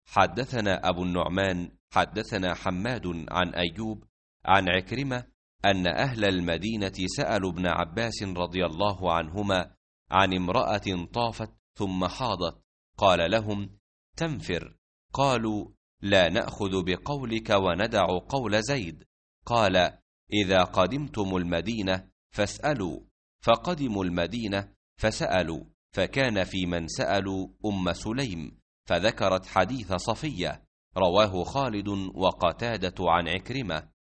حدثنا أبو النعمان حدثنا حماد عن أيوب عن عكرمة أن أهل المدينة سألوا ابن عباس رضي الله عنهما عن امرأة طافت ثم حاضت، قال لهم: تنفر. قالوا: لا نأخذ بقولك وندع قول زيد. قال: إذا قدمتم المدينة فاسألوا. فقدموا المدينة فسألوا، فكان في من سألوا أم سليم، فذكرت حديث صفية. رواه خالد وقتادة عن عكرمة.